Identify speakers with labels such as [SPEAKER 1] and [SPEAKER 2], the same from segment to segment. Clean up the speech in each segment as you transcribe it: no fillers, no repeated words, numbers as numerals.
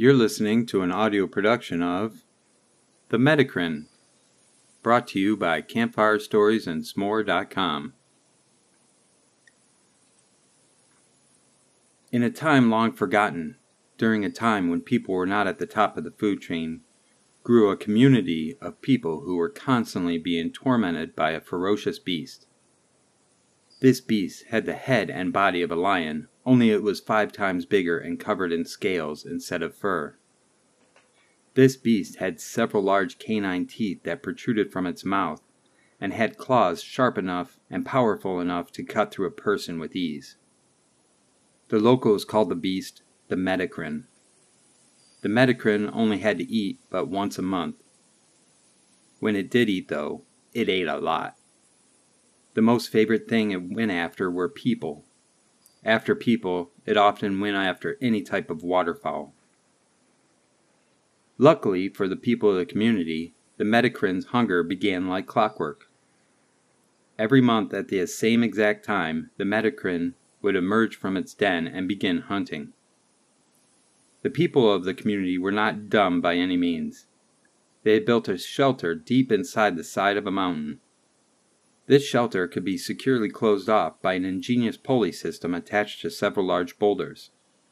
[SPEAKER 1] You're listening to an audio production of The Metacrin, brought to you by CampfireStoriesAndSmore.com. In a time long forgotten, during a time when people were not at the top of the food chain, grew a community of people who were constantly being tormented by a ferocious beast. This beast had the head and body of a lion, only it was 5 times bigger and covered in scales instead of fur. This beast had several large canine teeth that protruded from its mouth, and had claws sharp enough and powerful enough to cut through a person with ease. The locals called the beast the Metacrin. The Metacrin only had to eat but once a month. When it did eat, though, it ate a lot. The most favorite thing it went after were people. After people, it often went after any type of waterfowl. Luckily for the people of the community, the Metacrin's hunger began like clockwork. Every month at the same exact time, the Metacrin would emerge from its den and begin hunting. The people of the community were not dumb by any means. They had built a shelter deep inside the side of a mountain. This shelter could be securely closed off by an ingenious pulley system attached to several large boulders.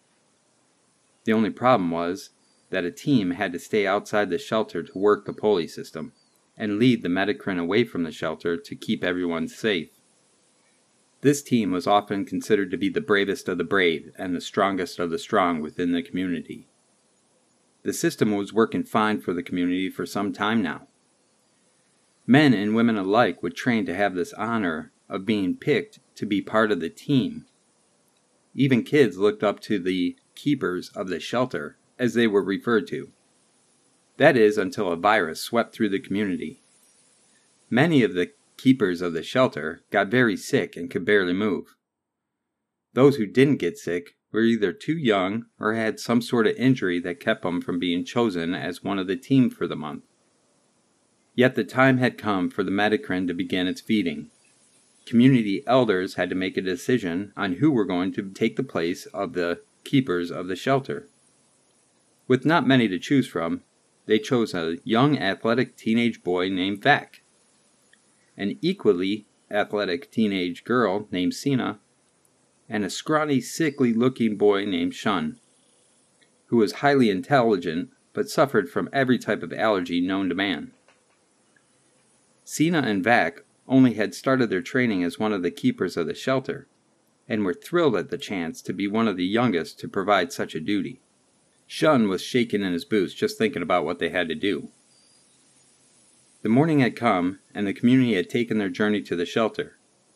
[SPEAKER 1] The only problem was that a team had to stay outside the shelter to work the pulley system, and lead the Metacrin away from the shelter to keep everyone safe. This team was often considered to be the bravest of the brave and the strongest of the strong within the community. The system was working fine for the community for some time now. Men and women alike would train to have this honor of being picked to be part of the team. Even kids looked up to the keepers of the shelter, as they were referred to. That is, until a virus swept through the community. Many of the keepers of the shelter got very sick and could barely move. Those who didn't get sick were either too young or had some sort of injury that kept them from being chosen as one of the team for the month. Yet the time had come for the Metacrin to begin its feeding. Community elders had to make a decision on who were going to take the place of the keepers of the shelter. With not many to choose from, they chose a young athletic teenage boy named Vac, an equally athletic teenage girl named Sina, and a scrawny, sickly-looking boy named Shun, who was highly intelligent but suffered from every type of allergy known to man. Sina and Vac only had started their training as one of the keepers of the shelter, and were thrilled at the chance to be one of the youngest to provide such a duty. Shun was shaking in his boots just thinking about what they had to do. The morning had come, and the community had taken their journey to the shelter.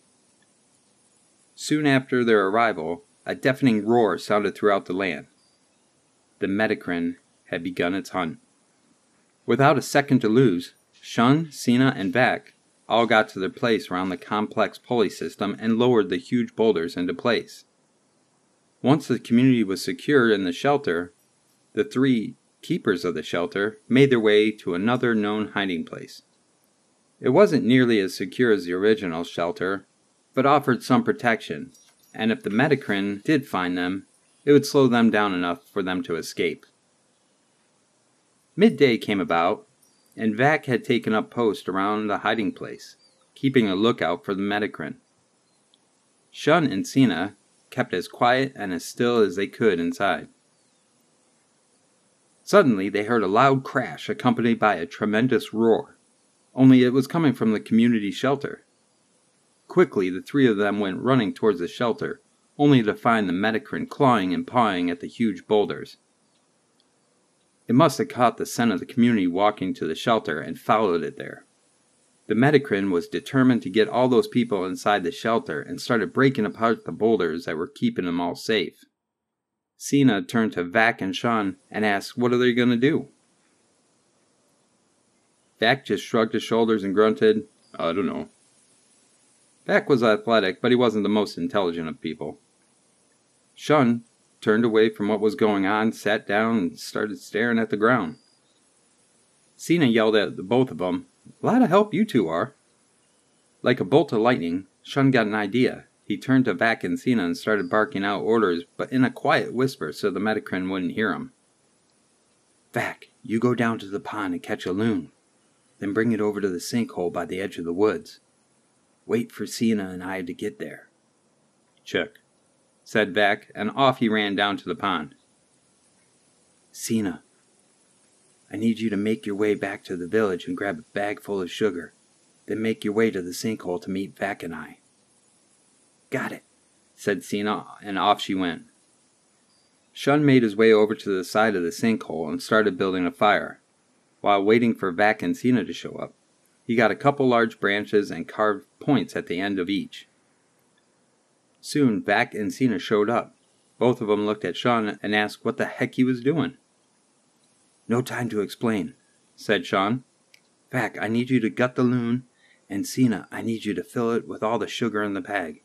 [SPEAKER 1] Soon after their arrival, a deafening roar sounded throughout the land. The Metacrin had begun its hunt. Without a second to lose, Shun, Sina, and Vac all got to their place around the complex pulley system and lowered the huge boulders into place. Once the community was secure in the shelter, the 3 keepers of the shelter made their way to another known hiding place. It wasn't nearly as secure as the original shelter, but offered some protection, and if the Metacrin did find them, it would slow them down enough for them to escape. Midday came about, and Vac had taken up post around the hiding place, keeping a lookout for the Metacrin. Shun and Sina kept as quiet and as still as they could inside. Suddenly they heard a loud crash accompanied by a tremendous roar, only it was coming from the community shelter. Quickly the 3 of them went running towards the shelter, only to find the Metacrin clawing and pawing at the huge boulders. It must have caught the scent of the community walking to the shelter and followed it there. The Metacrin was determined to get all those people inside the shelter and started breaking apart the boulders that were keeping them all safe. Sina turned to Vac and Shun and asked what are they going to do. Vac just shrugged his shoulders and grunted, "I don't know." Vac was athletic, but he wasn't the most intelligent of people. Shun turned away from what was going on, sat down, and started staring at the ground. Sina yelled at the both of them, "A lot of help you 2 are." Like a bolt of lightning, Shun got an idea. He turned to Vac and Sina and started barking out orders, but in a quiet whisper so the Metacrin wouldn't hear him. Vac, you go down to the pond and catch a loon. Then bring it over to the sinkhole by the edge of the woods. Wait for Sina and I to get there. Check, said Vac, and off he ran down to the pond. Sina, I need you to make your way back to the village and grab a bag full of sugar. Then make your way to the sinkhole to meet Vac and I. Got it, said Sina, and off she went. Shun made his way over to the side of the sinkhole and started building a fire. While waiting for Vac and Sina to show up, he got a couple large branches and carved points at the end of each. Soon Vac and Sina showed up. Both of them looked at Shun and asked what the heck he was doing. No time to explain, said Shun. Vac, I need you to gut the loon, and Sina, I need you to fill it with all the sugar in the bag.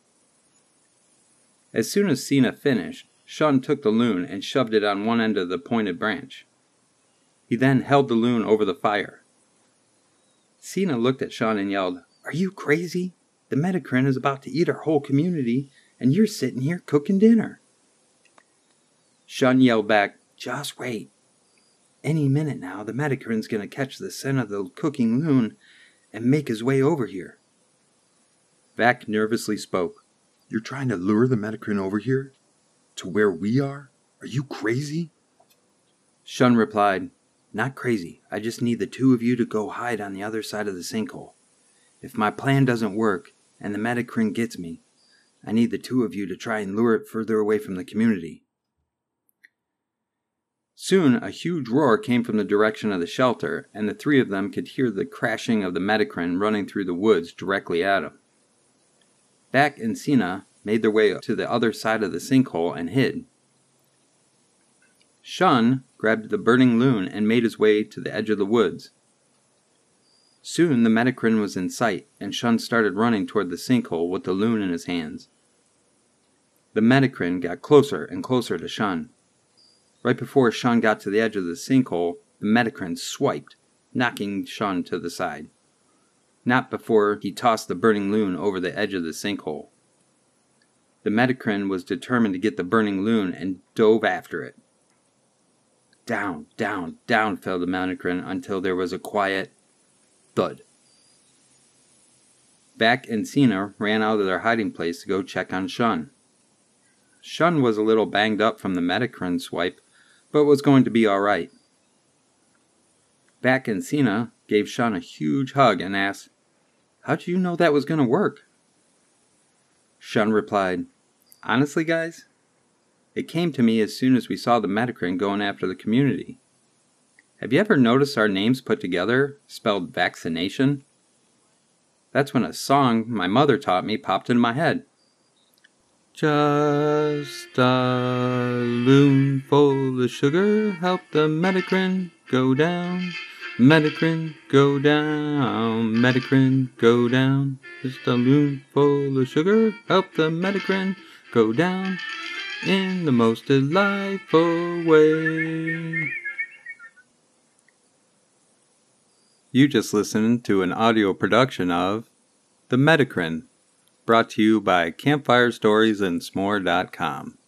[SPEAKER 1] As soon as Sina finished, Shun took the loon and shoved it on one end of the pointed branch. He then held the loon over the fire. Sina looked at Shun and yelled, Are you crazy? The Metacrin is about to eat our whole community, and you're sitting here cooking dinner. Shun yelled back, Just wait. Any minute now, the Metacrin's going to catch the scent of the cooking loon and make his way over here. Vac nervously spoke.
[SPEAKER 2] You're trying to lure the Metacrin over here? To where we are? Are you crazy?
[SPEAKER 1] Shun replied, Not crazy. I just need the two of you to go hide on the other side of the sinkhole. If my plan doesn't work and the Metacrin gets me, I need the two of you to try and lure it further away from the community. Soon a huge roar came from the direction of the shelter, and the three of them could hear the crashing of the Metacrin running through the woods directly at them. Vac and Sina made their way to the other side of the sinkhole and hid. Shun grabbed the burning loon and made his way to the edge of the woods. Soon the Metacrin was in sight, and Shun started running toward the sinkhole with the loon in his hands. The Metacrin got closer and closer to Shun. Right before Shun got to the edge of the sinkhole, the Metacrin swiped, knocking Shun to the side. Not before he tossed the burning loon over the edge of the sinkhole. The Metacrin was determined to get the burning loon and dove after it. Down, down, down fell the Metacrin until there was a quiet thud. Vac and Sina ran out of their hiding place to go check on Shun. Shun was a little banged up from the Metacrin swipe, but was going to be alright. Vac and Sina gave Shun a huge hug and asked, How'd you know that was going to work? Shun replied, Honestly, guys, it came to me as soon as we saw the Metacrin going after the community. Have you ever noticed our names put together, spelled vaccination? That's when a song my mother taught me popped into my head. Just a loon full of sugar, help the Metacrin go down. Metacrin go down, Metacrin go down. Just a loon full of sugar, help the Metacrin go down in the most delightful way. You just listened to an audio production of The Metacrin, brought to you by CamfireStoriesAndSmore.com.